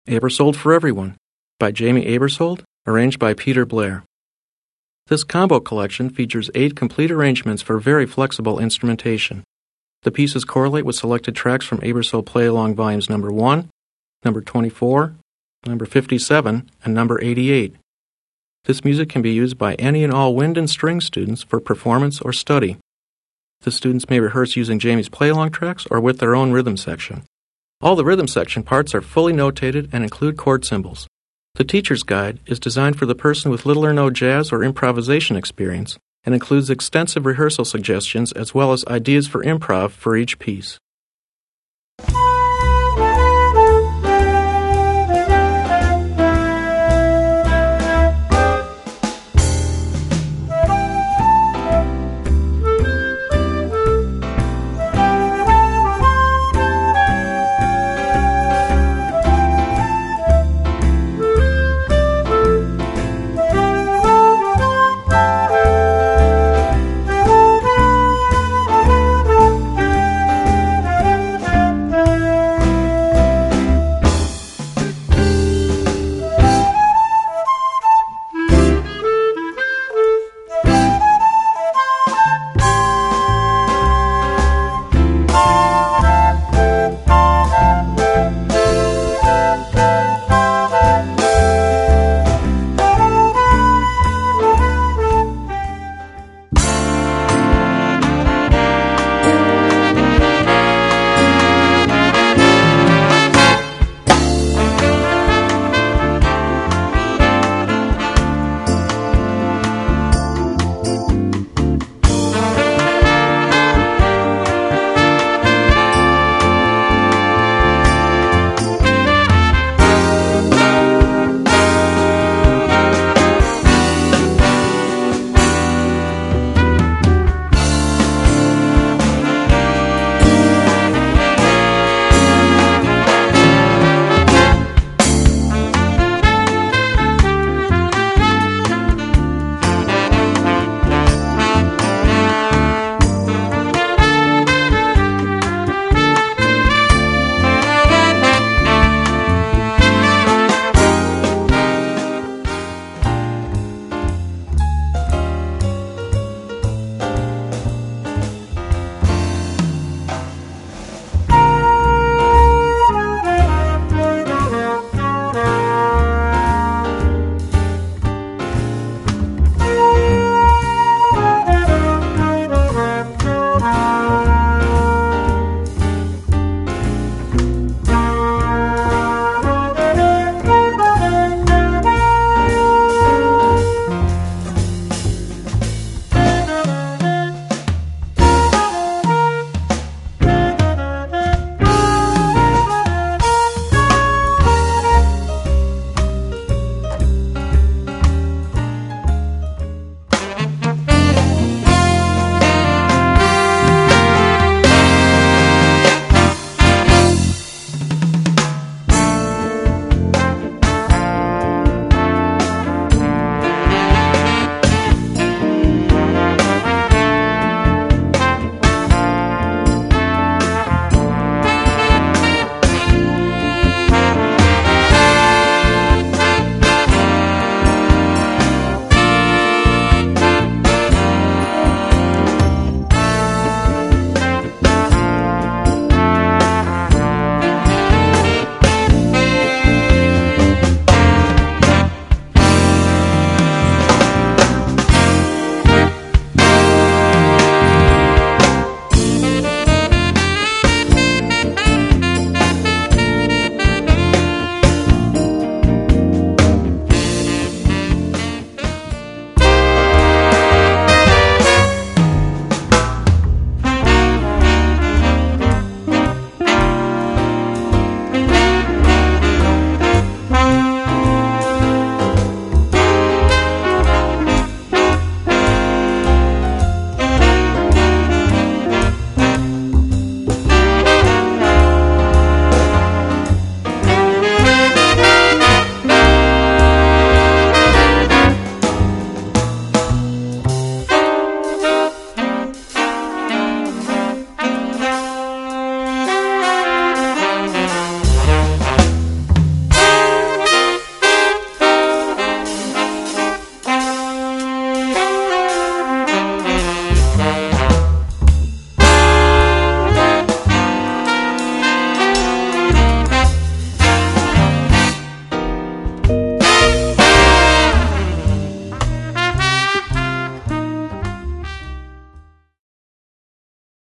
Aebersold for Everyone by Jamie Aebersold, arranged by Peter Blair. This combo collection features 8 complete arrangements for very flexible instrumentation. The pieces correlate with selected tracks from Aebersold Play Along Volumes number 1, number 24, number 57, and number 88. This music can be used by any and all wind and string students for performance or study. The students may rehearse using Jamie's play-along tracks or with their own rhythm section. All the rhythm section parts are fully notated and include chord symbols. The teacher's guide is designed for the person with little or no jazz or improvisation experience and includes extensive rehearsal suggestions as well as ideas for improv for each piece.